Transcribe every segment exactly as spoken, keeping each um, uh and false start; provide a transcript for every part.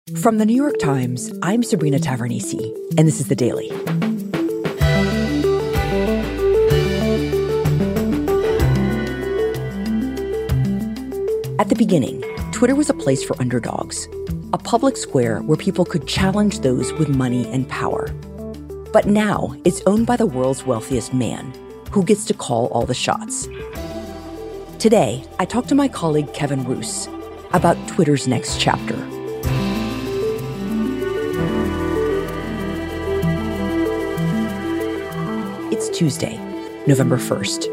From the New York Times, I'm Sabrina Tavernise, and this is The Daily. At the beginning, Twitter was a place for underdogs, a public square where people could challenge those with money and power. But now, it's owned by the world's wealthiest man, who gets to call all the shots. Today, I talked to my colleague Kevin Roose about Twitter's next chapter. It's Tuesday, November first.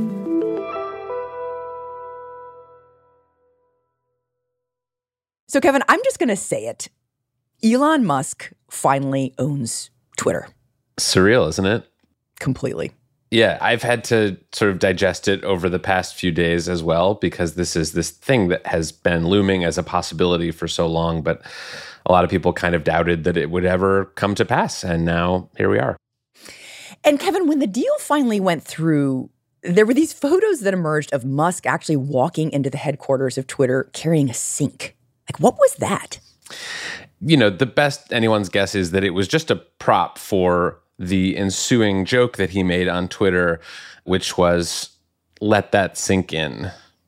So, Kevin, I'm just going to say it. Elon Musk finally owns Twitter. Surreal, isn't it? Completely. Yeah, I've had to sort of digest it over the past few days as well, because this is this thing that has been looming as a possibility for so long, but a lot of people kind of doubted that it would ever come to pass, and now here we are. And Kevin, when the deal finally went through, there were these photos that emerged of Musk actually walking into the headquarters of Twitter carrying a sink. Like, what was that? You know, the best anyone's guess is that it was just a prop for the ensuing joke that he made on Twitter, which was, let that sink in.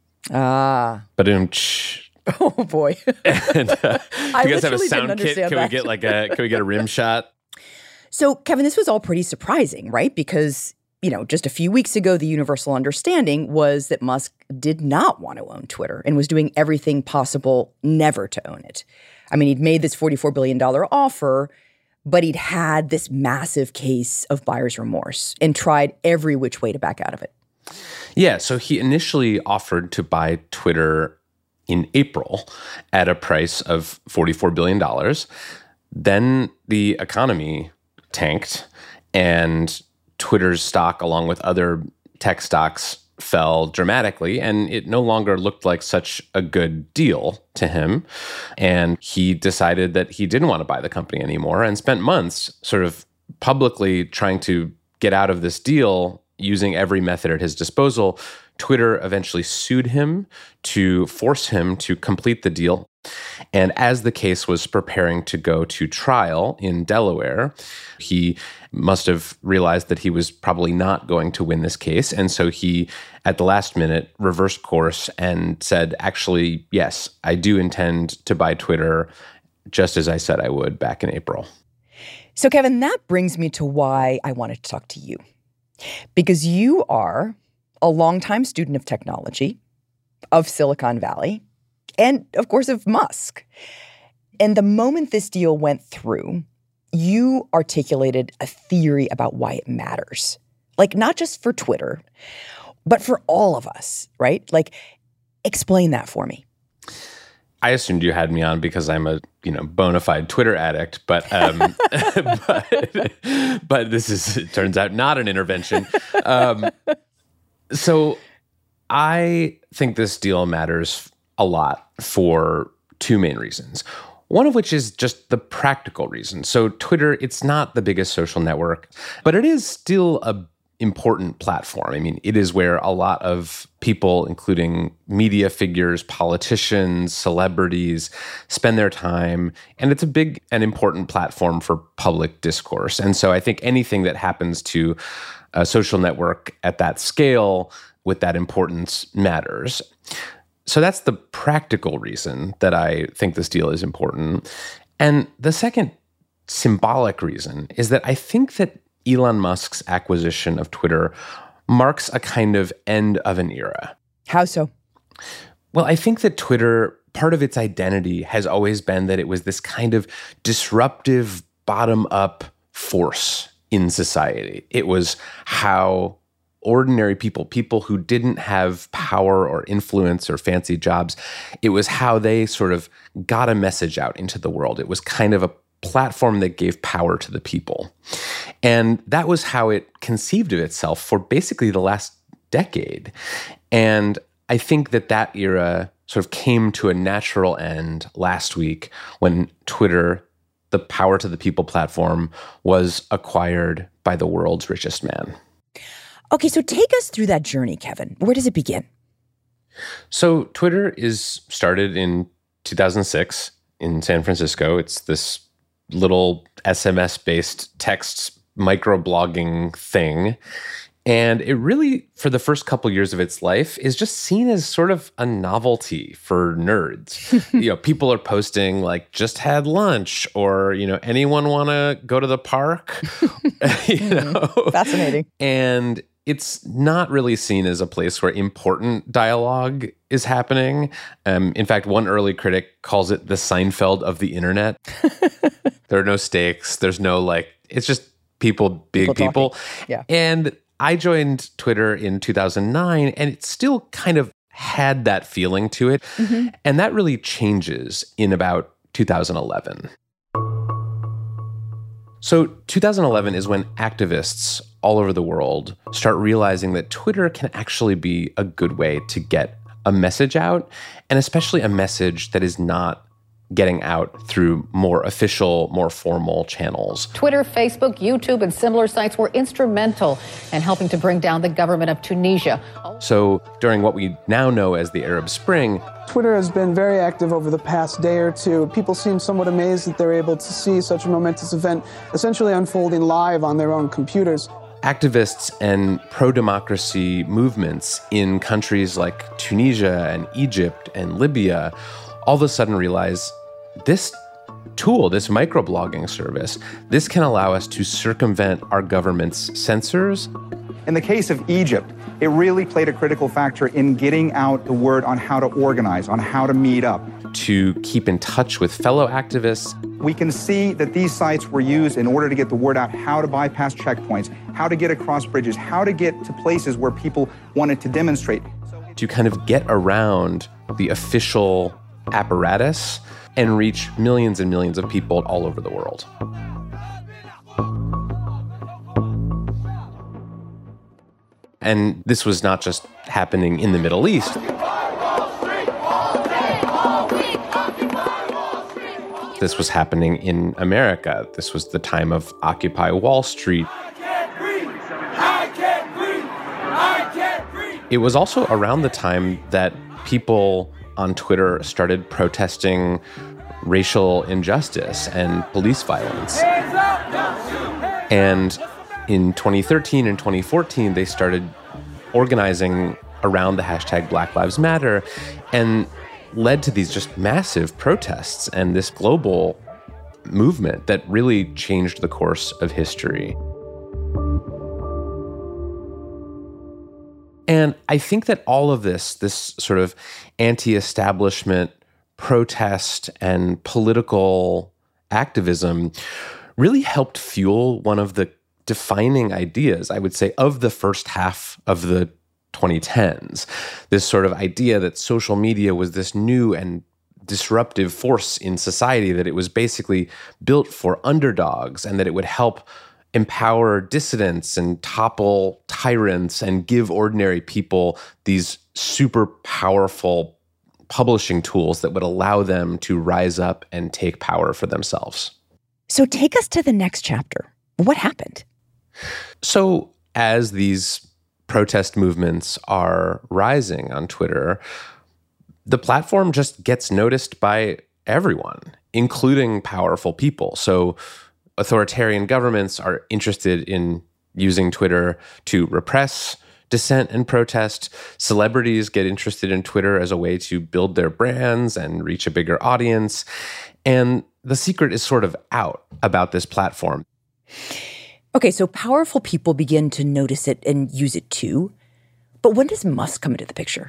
Ah. Ba-doom. Oh, boy. And, uh, I you guys have a literally sound didn't kit? understand Can that. we get like a, can we get a rim shot? So, Kevin, this was all pretty surprising, right? Because, you know, just a few weeks ago, the universal understanding was that Musk did not want to own Twitter and was doing everything possible never to own it. I mean, he'd made this forty-four billion dollars offer, but he'd had this massive case of buyer's remorse and tried every which way to back out of it. Yeah, so he initially offered to buy Twitter in April at a price of forty-four billion dollars. Then the economy tanked, and Twitter's stock, along with other tech stocks, fell dramatically, and it no longer looked like such a good deal to him. And he decided that he didn't want to buy the company anymore and spent months sort of publicly trying to get out of this deal using every method at his disposal. Twitter eventually sued him to force him to complete the deal. And as the case was preparing to go to trial in Delaware, he must have realized that he was probably not going to win this case. And so he, at the last minute, reversed course and said, actually, yes, I do intend to buy Twitter, just as I said I would back in April. So, Kevin, that brings me to why I wanted to talk to you. Because you are a longtime student of technology, of Silicon Valley, and, of course, of Musk. And the moment this deal went through, you articulated a theory about why it matters. Like, not just for Twitter, but for all of us, right? Like, explain that for me. I assumed you had me on because I'm a, you know, bona fide Twitter addict, but um, but, but this is, it turns out, not an intervention. Um, so I think this deal matters a lot for two main reasons. One of which is just the practical reason. So Twitter, it's not the biggest social network, but it is still a important platform. I mean, it is where a lot of people, including media figures, politicians, celebrities, spend their time. And it's a big and important platform for public discourse. And so I think anything that happens to a social network at that scale with that importance matters. So that's the practical reason that I think this deal is important. And the second symbolic reason is that I think that Elon Musk's acquisition of Twitter marks a kind of end of an era. How so? Well, I think that Twitter, part of its identity has always been that it was this kind of disruptive, bottom-up force in society. It was how ordinary people, people who didn't have power or influence or fancy jobs, it was how they sort of got a message out into the world. It was kind of a platform that gave power to the people. And that was how it conceived of itself for basically the last decade. And I think that that era sort of came to a natural end last week when Twitter, the power to the people platform, was acquired by the world's richest man. Okay, so take us through that journey, Kevin. Where does it begin? So Twitter is started in two thousand six in San Francisco. It's this little S M S-based text microblogging thing. And it really, for the first couple years of its life, is just seen as sort of a novelty for nerds. You know, people are posting like, just had lunch, or, you know, anyone want to go to the park? You know? Fascinating. And it's not really seen as a place where important dialogue is happening. Um, in fact, one early critic calls it the Seinfeld of the internet. There are no stakes. There's no like, it's just people, big people. people. Yeah. And I joined Twitter in two thousand nine, and it still kind of had that feeling to it. Mm-hmm. And that really changes in about two thousand eleven. So two thousand eleven is when activists all over the world start realizing that Twitter can actually be a good way to get a message out, and especially a message that is not getting out through more official, more formal channels. Twitter, Facebook, YouTube, and similar sites were instrumental in helping to bring down the government of Tunisia. So during what we now know as the Arab Spring, Twitter has been very active over the past day or two. People seem somewhat amazed that they're able to see such a momentous event essentially unfolding live on their own computers. Activists and pro-democracy movements in countries like Tunisia and Egypt and Libya all of a sudden realize this tool, this microblogging service, this can allow us to circumvent our government's censors. In the case of Egypt, it really played a critical factor in getting out the word on how to organize, on how to meet up. To keep in touch with fellow activists. We can see that these sites were used in order to get the word out, how to bypass checkpoints, how to get across bridges, how to get to places where people wanted to demonstrate. To kind of get around the official apparatus and reach millions and millions of people all over the world. And this was not just happening in the Middle East. This was happening in America. This was the time of Occupy Wall Street. It was also around the time that people on Twitter started protesting racial injustice and police violence. And in twenty thirteen and twenty fourteen, they started organizing around the hashtag Black Lives Matter and led to these just massive protests and this global movement that really changed the course of history. And I think that all of this, this sort of anti-establishment protest and political activism really helped fuel one of the defining ideas, I would say, of the first half of the twenty tens. This sort of idea that social media was this new and disruptive force in society, that it was basically built for underdogs, and that it would help empower dissidents and topple tyrants and give ordinary people these super powerful publishing tools that would allow them to rise up and take power for themselves. So take us to the next chapter. What happened? So as these protest movements are rising on Twitter, the platform just gets noticed by everyone, including powerful people. So authoritarian governments are interested in using Twitter to repress dissent and protest. Celebrities get interested in Twitter as a way to build their brands and reach a bigger audience. And the secret is sort of out about this platform. Okay, so powerful people begin to notice it and use it too. But when does Musk come into the picture?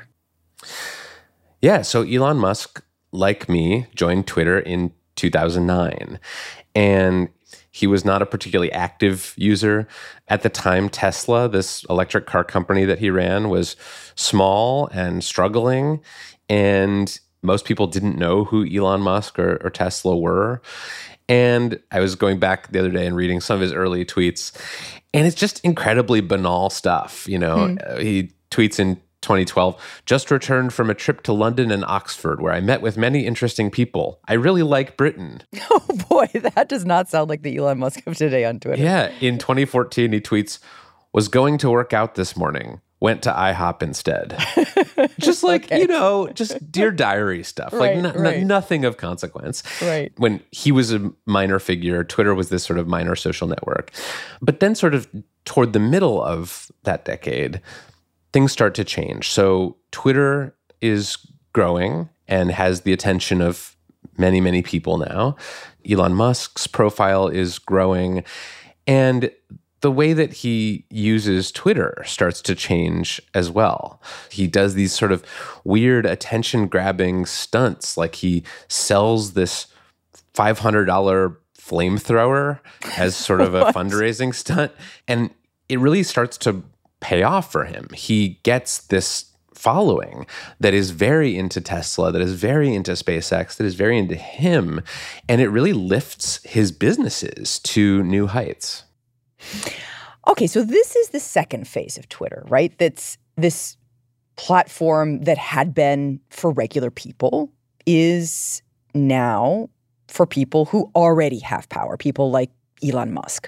Yeah, so Elon Musk, like me, joined Twitter in two thousand nine. And he was not a particularly active user. At the time, Tesla, this electric car company that he ran, was small and struggling. And most people didn't know who Elon Musk or, or Tesla were. And I was going back the other day and reading some of his early tweets, and it's just incredibly banal stuff. You know, mm. he tweets in twenty twelve, just returned from a trip to London and Oxford, where I met with many interesting people. I really like Britain. Oh boy, that does not sound like the Elon Musk of today on Twitter. Yeah, in twenty fourteen, he tweets, was going to work out this morning. went to IHOP instead. Just like, okay. you know, just Dear Diary stuff. Right, like n- right. n- nothing of consequence. Right. When he was a minor figure, Twitter was this sort of minor social network. But then sort of toward the middle of that decade, things start to change. So Twitter is growing and has the attention of many, many people now. Elon Musk's profile is growing. And the way that he uses Twitter starts to change as well. He does these sort of weird attention-grabbing stunts, like he sells this five hundred dollars flamethrower as sort of a fundraising stunt. And it really starts to pay off for him. He gets this following that is very into Tesla, that is very into SpaceX, that is very into him. And it really lifts his businesses to new heights. Okay, so this is the second phase of Twitter, right? That's this platform that had been for regular people is now for people who already have power, people like Elon Musk.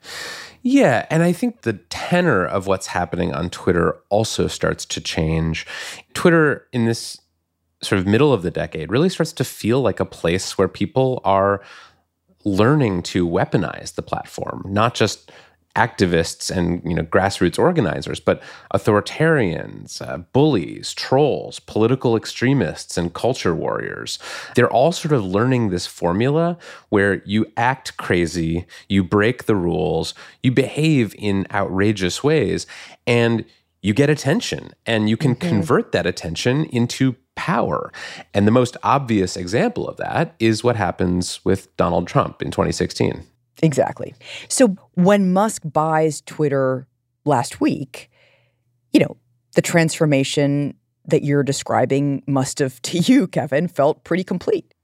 Yeah, and I think the tenor of what's happening on Twitter also starts to change. Twitter, in this sort of middle of the decade, really starts to feel like a place where people are learning to weaponize the platform, not just activists and, you know, grassroots organizers, but authoritarians, uh, bullies, trolls, political extremists, and culture warriors. They're all sort of learning this formula where you act crazy, you break the rules, you behave in outrageous ways, and you get attention, and you can mm-hmm. convert that attention into power. And the most obvious example of that is what happens with Donald Trump in twenty sixteen. Exactly. So when Musk buys Twitter last week, you know, the transformation that you're describing must have, to you, Kevin, felt pretty complete.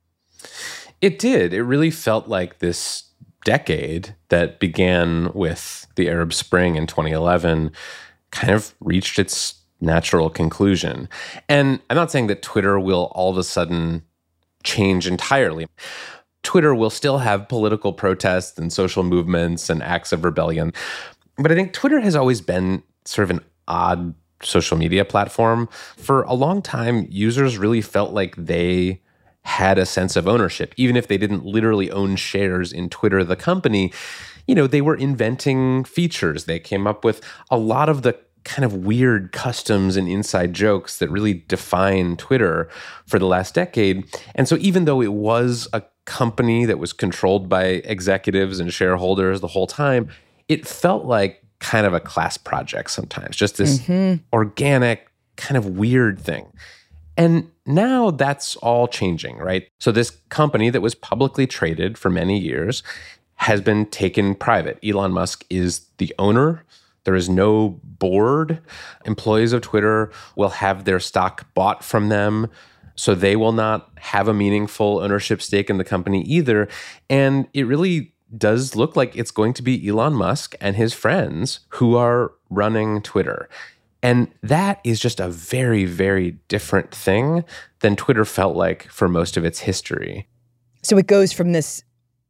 It did. It really felt like this decade that began with the Arab Spring in twenty eleven kind of reached its natural conclusion. And I'm not saying that Twitter will all of a sudden change entirely. Twitter will still have political protests and social movements and acts of rebellion. But I think Twitter has always been sort of an odd social media platform. For a long time, users really felt like they had a sense of ownership. Even if they didn't literally own shares in Twitter, the company, you know, they were inventing features. They came up with a lot of the kind of weird customs and inside jokes that really define Twitter for the last decade. And so even though it was a company that was controlled by executives and shareholders the whole time, it felt like kind of a class project sometimes, just this mm-hmm. organic, kind of weird thing. And now that's all changing, right? So this company that was publicly traded for many years has been taken private. Elon Musk is the owner. There is no board. Employees of Twitter will have their stock bought from them, so they will not have a meaningful ownership stake in the company either. And it really does look like it's going to be Elon Musk and his friends who are running Twitter. And that is just a very, very different thing than Twitter felt like for most of its history. So it goes from this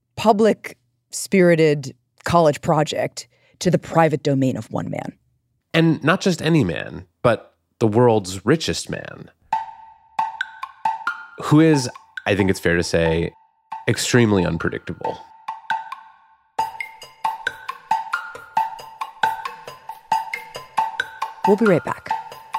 public-spirited college project to the private domain of one man. And not just any man, but the world's richest man, who is, I think it's fair to say, extremely unpredictable. We'll be right back.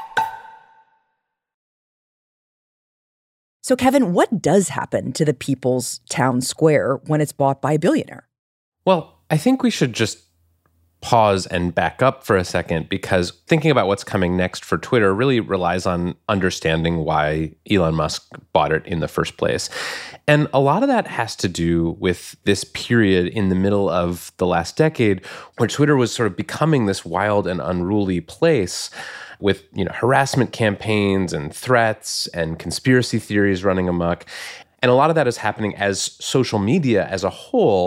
So, Kevin, what does happen to the People's Town Square when it's bought by a billionaire? Well, I think we should just pause and back up for a second, because thinking about what's coming next for Twitter really relies on understanding why Elon Musk bought it in the first place. And a lot of that has to do with this period in the middle of the last decade where Twitter was sort of becoming this wild and unruly place with, you know, harassment campaigns and threats and conspiracy theories running amok. And a lot of that is happening as social media as a whole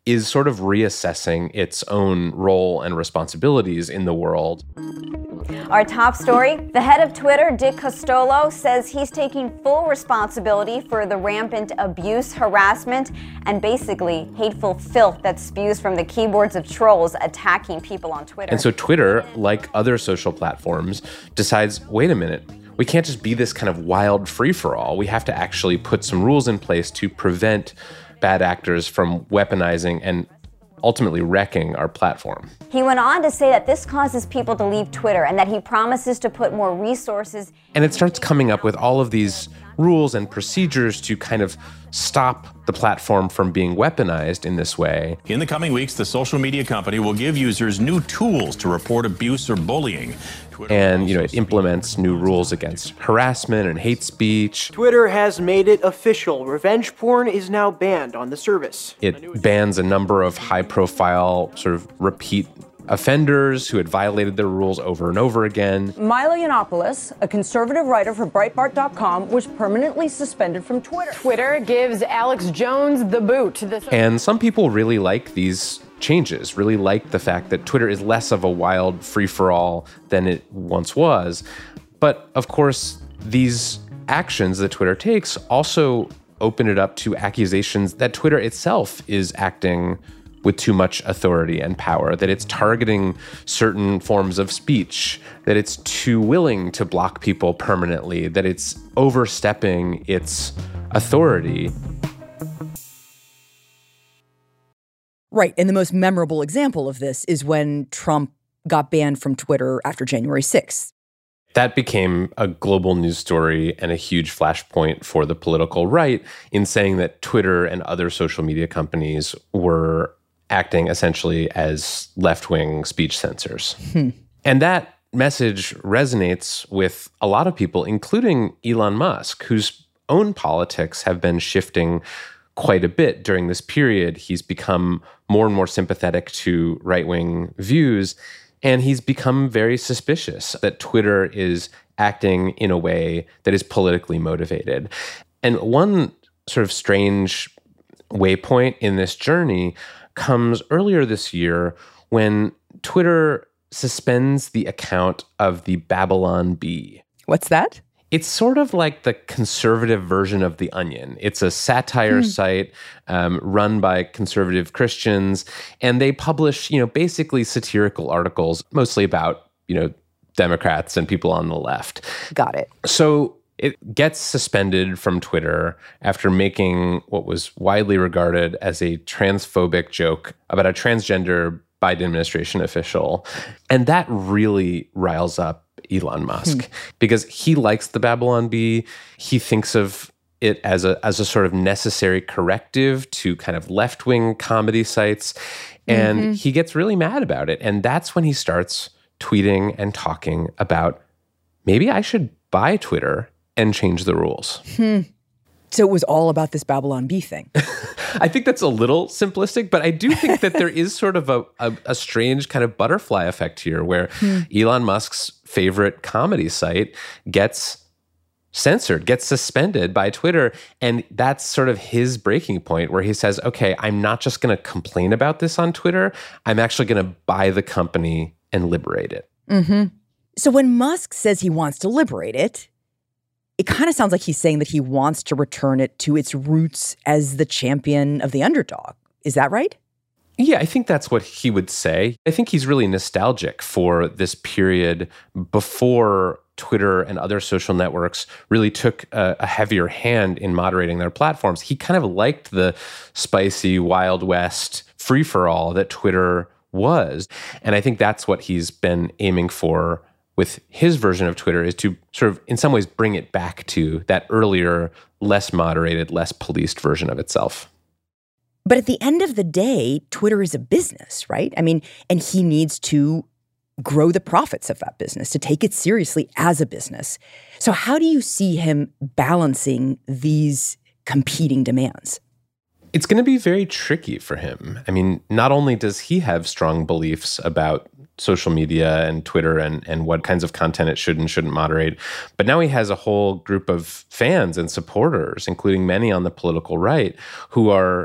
is sort of reassessing its own role and responsibilities in the world. Our top story, the head of Twitter, Dick Costolo, says he's taking full responsibility for the rampant abuse, harassment, and basically hateful filth that spews from the keyboards of trolls attacking people on Twitter. And so Twitter, like other social platforms, decides, wait a minute, we can't just be this kind of wild free-for-all. We have to actually put some rules in place to prevent bad actors from weaponizing and ultimately wrecking our platform. He went on to say that this causes people to leave Twitter and that he promises to put more resources. And it starts coming up with all of these rules and procedures to kind of stop the platform from being weaponized in this way. In the coming weeks, the social media company will give users new tools to report abuse or bullying. And, you know, it implements new rules against harassment and hate speech. Twitter has made it official. Revenge porn is now banned on the service. It bans a number of high-profile sort of repeat offenders who had violated their rules over and over again. Milo Yiannopoulos, a conservative writer for Breitbart dot com, was permanently suspended from Twitter. Twitter gives Alex Jones the boot. And some people really like these changes, really like the fact that Twitter is less of a wild free-for-all than it once was. But of course, these actions that Twitter takes also open it up to accusations that Twitter itself is acting with too much authority and power, that it's targeting certain forms of speech, that it's too willing to block people permanently, that it's overstepping its authority. Right. And the most memorable example of this is when Trump got banned from Twitter after January sixth. That became a global news story and a huge flashpoint for the political right in saying that Twitter and other social media companies were acting essentially as left-wing speech censors. Hmm. And that message resonates with a lot of people, including Elon Musk, whose own politics have been shifting quite a bit during this period. He's become more and more sympathetic to right-wing views, and he's become very suspicious that Twitter is acting in a way that is politically motivated. And one sort of strange waypoint in this journey comes earlier this year when Twitter suspends the account of the Babylon Bee. What's that? It's sort of like the conservative version of The Onion. It's a satire hmm. site um, run by conservative Christians, and they publish, you know, basically satirical articles, mostly about, you know, Democrats and people on the left. Got it. So it gets suspended from Twitter after making what was widely regarded as a transphobic joke about a transgender Biden administration official. And that really riles up Elon Musk hmm. because he likes the Babylon Bee. He thinks of it as a as a sort of necessary corrective to kind of left-wing comedy sites. And mm-hmm. he gets really mad about it. And that's when he starts tweeting and talking about, maybe I should buy Twitter and change the rules. Hmm. So it was all about this Babylon Bee thing. I think that's a little simplistic, but I do think that there is sort of a, a, a strange kind of butterfly effect here where hmm. Elon Musk's favorite comedy site gets censored, gets suspended by Twitter. And that's sort of his breaking point where he says, okay, I'm not just going to complain about this on Twitter. I'm actually going to buy the company and liberate it. Mm-hmm. So when Musk says he wants to liberate it, it kind of sounds like he's saying that he wants to return it to its roots as the champion of the underdog. Is that right? Yeah, I think that's what he would say. I think he's really nostalgic for this period before Twitter and other social networks really took a, a heavier hand in moderating their platforms. He kind of liked the spicy Wild West free-for-all that Twitter was. And I think that's what he's been aiming for with his version of Twitter, is to sort of, in some ways, bring it back to that earlier, less moderated, less policed version of itself. But at the end of the day, Twitter is a business, right? I mean, and he needs to grow the profits of that business, to take it seriously as a business. So how do you see him balancing these competing demands? It's going to be very tricky for him. I mean, not only does he have strong beliefs about social media and Twitter and, and what kinds of content it should and shouldn't moderate, but now he has a whole group of fans and supporters, including many on the political right, who are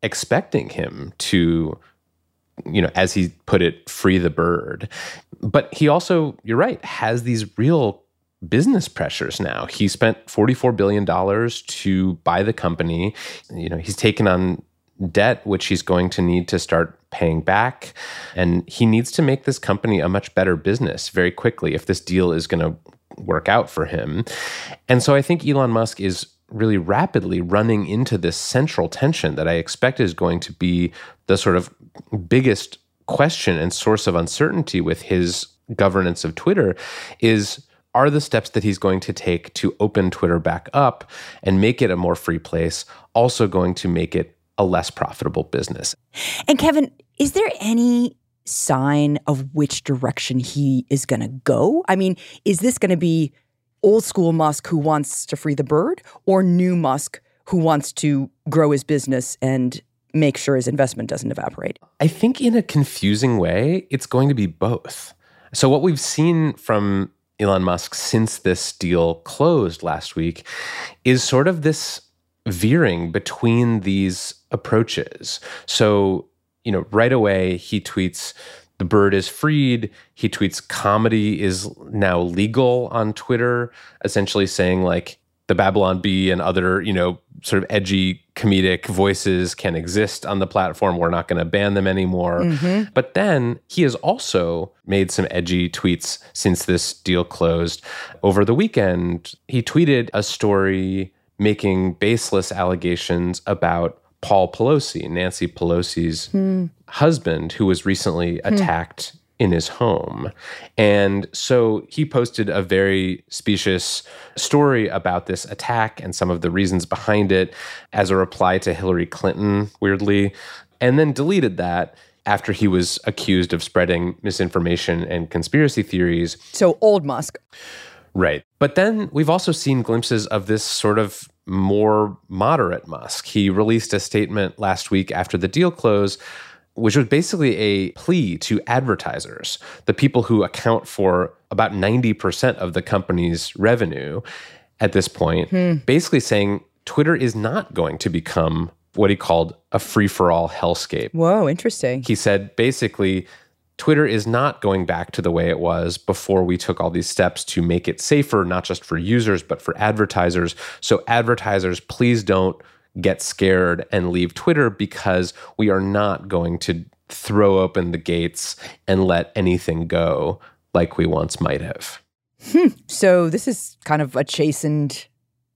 expecting him to, you know, as he put it, free the bird. But he also, you're right, has these real business pressures now. He spent forty-four billion dollars to buy the company. You know, he's taken on debt, which he's going to need to start paying back. And he needs to make this company a much better business very quickly if this deal is going to work out for him. And so I think Elon Musk is really rapidly running into this central tension that I expect is going to be the sort of biggest question and source of uncertainty with his governance of Twitter is, are the steps that he's going to take to open Twitter back up and make it a more free place also going to make it a less profitable business? And Kevin, is there any sign of which direction he is going to go? I mean, is this going to be old school Musk who wants to free the bird, or new Musk who wants to grow his business and make sure his investment doesn't evaporate? I think in a confusing way, it's going to be both. So what we've seen from Elon Musk since this deal closed last week is sort of this veering between these approaches. So, you know, right away he tweets, the bird is freed. He tweets, comedy is now legal on Twitter, essentially saying like the Babylon Bee and other, you know, sort of edgy comedic voices can exist on the platform. We're not going to ban them anymore. Mm-hmm. But then he has also made some edgy tweets since this deal closed. Over the weekend, he tweeted a story making baseless allegations about Paul Pelosi, Nancy Pelosi's hmm. husband, who was recently hmm. attacked in his home. And so he posted a very specious story about this attack and some of the reasons behind it as a reply to Hillary Clinton, weirdly, and then deleted that after he was accused of spreading misinformation and conspiracy theories. So old Musk. Right. But then we've also seen glimpses of this sort of more moderate Musk. He released a statement last week after the deal closed, which was basically a plea to advertisers, the people who account for about ninety percent of the company's revenue at this point, hmm. basically saying Twitter is not going to become what he called a free-for-all hellscape. Whoa, interesting. He said basically, Twitter is not going back to the way it was before we took all these steps to make it safer, not just for users, but for advertisers. So advertisers, please don't get scared and leave Twitter, because we are not going to throw open the gates and let anything go like we once might have. Hmm. So this is kind of a chastened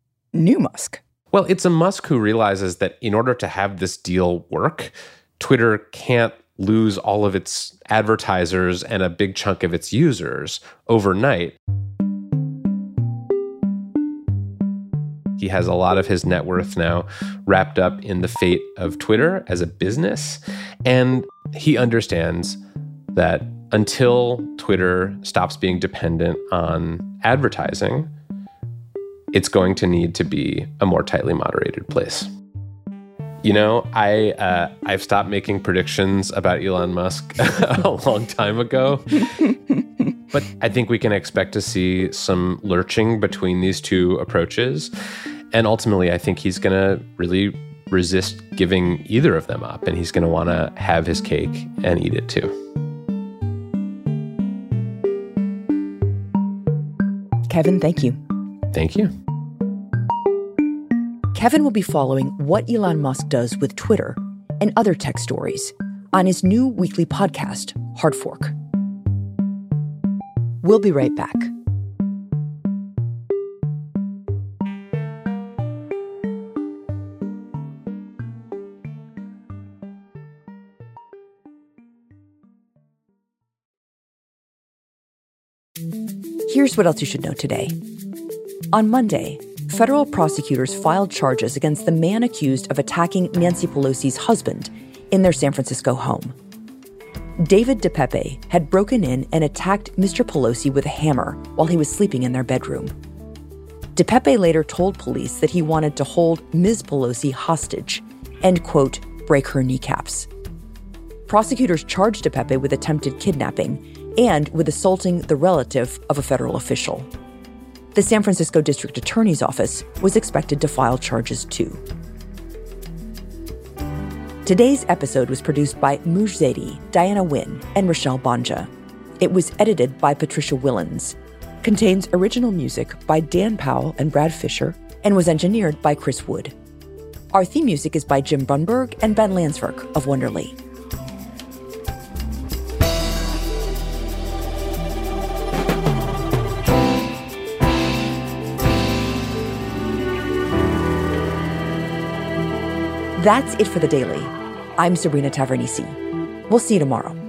new Musk. Well, it's a Musk who realizes that in order to have this deal work, Twitter can't lose all of its advertisers and a big chunk of its users overnight. He has a lot of his net worth now wrapped up in the fate of Twitter as a business. And he understands that until Twitter stops being dependent on advertising, it's going to need to be a more tightly moderated place. You know, I, uh, I've stopped making predictions about Elon Musk a long time ago. But I think we can expect to see some lurching between these two approaches. And ultimately, I think he's going to really resist giving either of them up. And he's going to want to have his cake and eat it too. Kevin, thank you. Thank you. Kevin will be following what Elon Musk does with Twitter and other tech stories on his new weekly podcast, Hard Fork. We'll be right back. Here's what else you should know today. On Monday, federal prosecutors filed charges against the man accused of attacking Nancy Pelosi's husband in their San Francisco home. David DePepe had broken in and attacked Mister Pelosi with a hammer while he was sleeping in their bedroom. DePepe later told police that he wanted to hold Miz Pelosi hostage and, quote, break her kneecaps. Prosecutors charged DePepe with attempted kidnapping and with assaulting the relative of a federal official. The San Francisco District Attorney's Office was expected to file charges too. Today's episode was produced by Muj Zaidi, Diana Wynn, and Rochelle Banja. It was edited by Patricia Willens, contains original music by Dan Powell and Brad Fisher, and was engineered by Chris Wood. Our theme music is by Jim Brunberg and Ben Landsverk of Wonderly. That's it for The Daily. I'm Sabrina Tavernisi. We'll see you tomorrow.